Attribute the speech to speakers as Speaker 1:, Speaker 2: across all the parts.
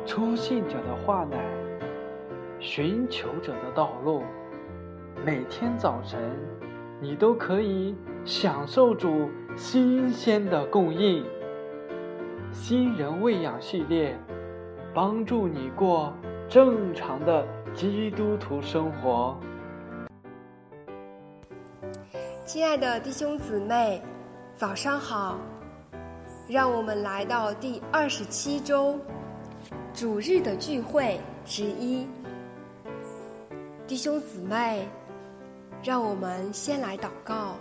Speaker 1: 初信者的话乃寻求者的道路。每天早晨，你都可以享受主新鲜的供应。新人喂养系列，帮助你过正常的基督徒生活。
Speaker 2: 亲爱的弟兄姊妹，早上好！让我们来到第27周主日的聚会之一。弟兄姊妹，让我们先来祷告。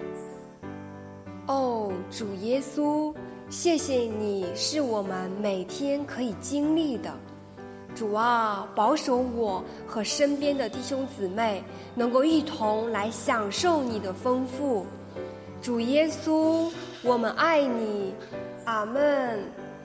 Speaker 2: 哦，主耶稣，谢谢你是我们每天可以经历的。主啊，保守我和身边的弟兄姊妹能够一同来享受你的丰富。主耶稣，我们爱你，阿们。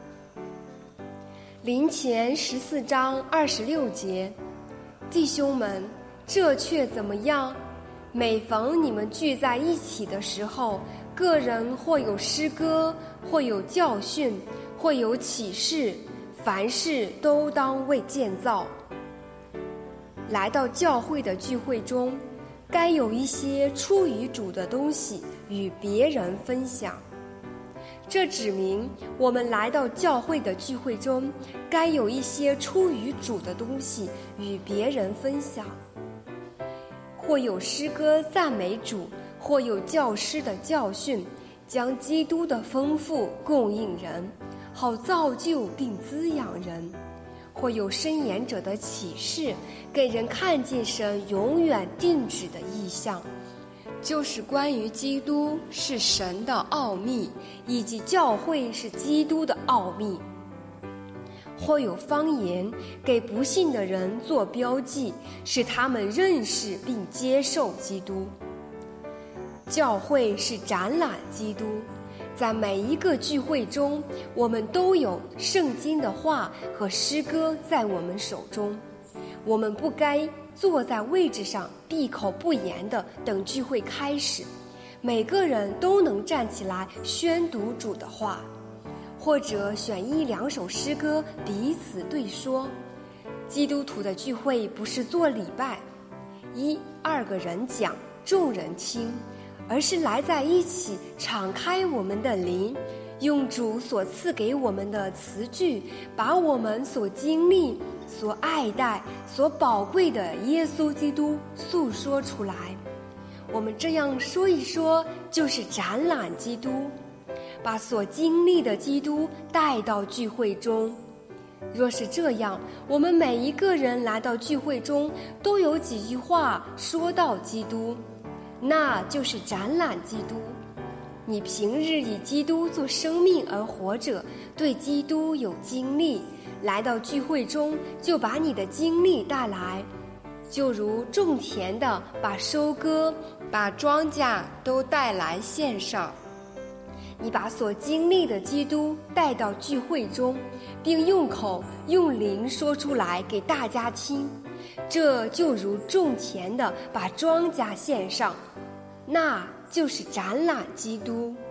Speaker 2: 林前14章26节，弟兄们，这却怎么样？每逢你们聚在一起的时候，个人或有诗歌，或有教训，或有启示，凡事都当为建造。来到教会的聚会中，该有一些出于主的东西与别人分享。这指明我们来到教会的聚会中，该有一些出于主的东西与别人分享。或有诗歌赞美主，或有教师的教训，将基督的丰富供应人，好造就并滋养人；或有申言者的启示，给人看见神永远定旨的意象，就是关于基督是神的奥秘，以及教会是基督的奥秘；或有方言，给不信的人做标记，使他们认识并接受基督。教会是展览基督，在每一个聚会中，我们都有圣经的话和诗歌在我们手中。我们不该坐在位置上闭口不言的等聚会开始，每个人都能站起来宣读主的话，或者选1、2首诗歌彼此对说。基督徒的聚会不是做礼拜，1、2个人讲，众人听，而是来在一起，敞开我们的灵，用主所赐给我们的词句，把我们所经历、所爱戴、所宝贵的耶稣基督诉说出来。我们这样说一说，就是展览基督，把所经历的基督带到聚会中。若是这样，我们每一个人来到聚会中，都有几句话说到基督，那就是展览基督。你平日以基督做生命而活着，对基督有经历，来到聚会中就把你的经历带来，就如种田的把收割、把庄稼都带来献上。你把所经历的基督带到聚会中，并用口用灵说出来给大家听，这就如种田的把庄稼献上，那就是展览基督。